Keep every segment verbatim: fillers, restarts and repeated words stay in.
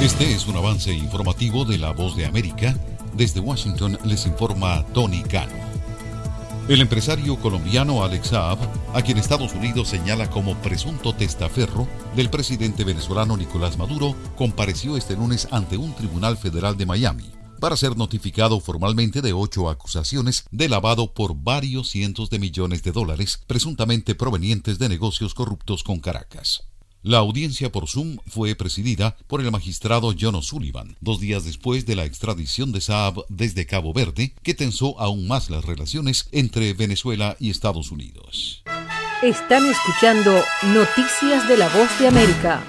Este es un avance informativo de La Voz de América. Desde Washington les informa Tony Cano. El empresario colombiano Alex Saab, a quien Estados Unidos señala como presunto testaferro del presidente venezolano Nicolás Maduro, compareció este lunes ante un tribunal federal de Miami para ser notificado formalmente de ocho acusaciones de lavado por varios cientos de millones de dólares presuntamente provenientes de negocios corruptos con Caracas. La audiencia por Zoom fue presidida por el magistrado John O'Sullivan, dos días después de la extradición de Saab desde Cabo Verde, que tensó aún más las relaciones entre Venezuela y Estados Unidos. Están escuchando Noticias de la Voz de América.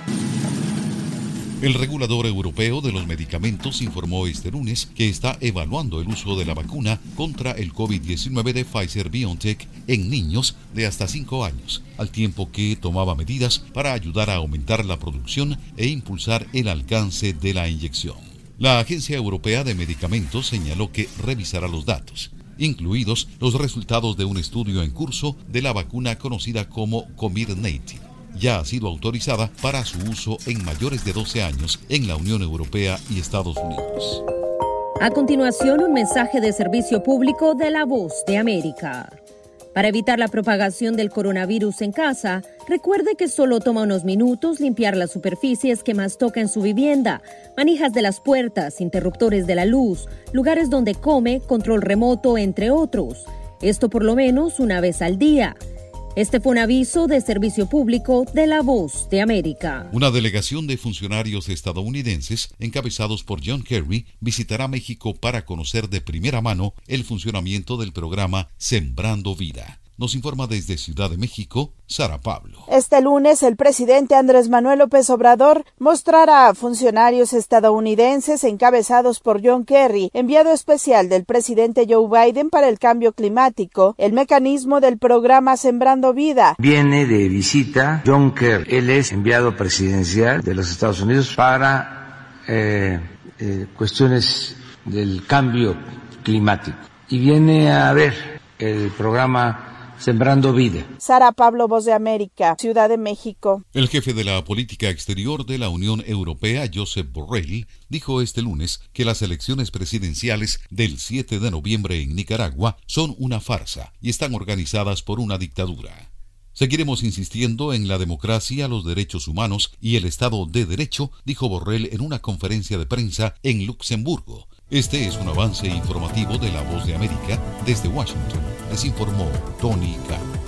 El regulador europeo de los medicamentos informó este lunes que está evaluando el uso de la vacuna contra el COVID diecinueve de Pfizer-BioNTech en niños de hasta cinco años, al tiempo que tomaba medidas para ayudar a aumentar la producción e impulsar el alcance de la inyección. La Agencia Europea de Medicamentos señaló que revisará los datos, incluidos los resultados de un estudio en curso de la vacuna conocida como Comirnaty. Ya ha sido autorizada para su uso en mayores de doce años en la Unión Europea y Estados Unidos. A continuación, un mensaje de servicio público de La Voz de América. Para evitar la propagación del coronavirus en casa, recuerde que solo toma unos minutos limpiar las superficies que más toca en su vivienda, manijas de las puertas, interruptores de la luz, lugares donde come, control remoto, entre otros. Esto por lo menos una vez al día. Este fue un aviso de servicio público de La Voz de América. Una delegación de funcionarios estadounidenses, encabezados por John Kerry, visitará México para conocer de primera mano el funcionamiento del programa Sembrando Vida. Nos informa desde Ciudad de México, Sara Pablo. Este lunes, el presidente Andrés Manuel López Obrador mostrará a funcionarios estadounidenses encabezados por John Kerry, enviado especial del presidente Joe Biden para el cambio climático, el mecanismo del programa Sembrando Vida. Viene de visita John Kerry. Él es enviado presidencial de los Estados Unidos para eh, eh, cuestiones del cambio climático. Y viene a ver el programa Sembrando Vida. Sara Pablo, Voz de América, Ciudad de México. El jefe de la política exterior de la Unión Europea, Josep Borrell, dijo este lunes que las elecciones presidenciales del siete de noviembre en Nicaragua son una farsa y están organizadas por una dictadura. Seguiremos insistiendo en la democracia, los derechos humanos y el Estado de Derecho, dijo Borrell en una conferencia de prensa en Luxemburgo. Este es un avance informativo de La Voz de América. Desde Washington les informó Tony Cano.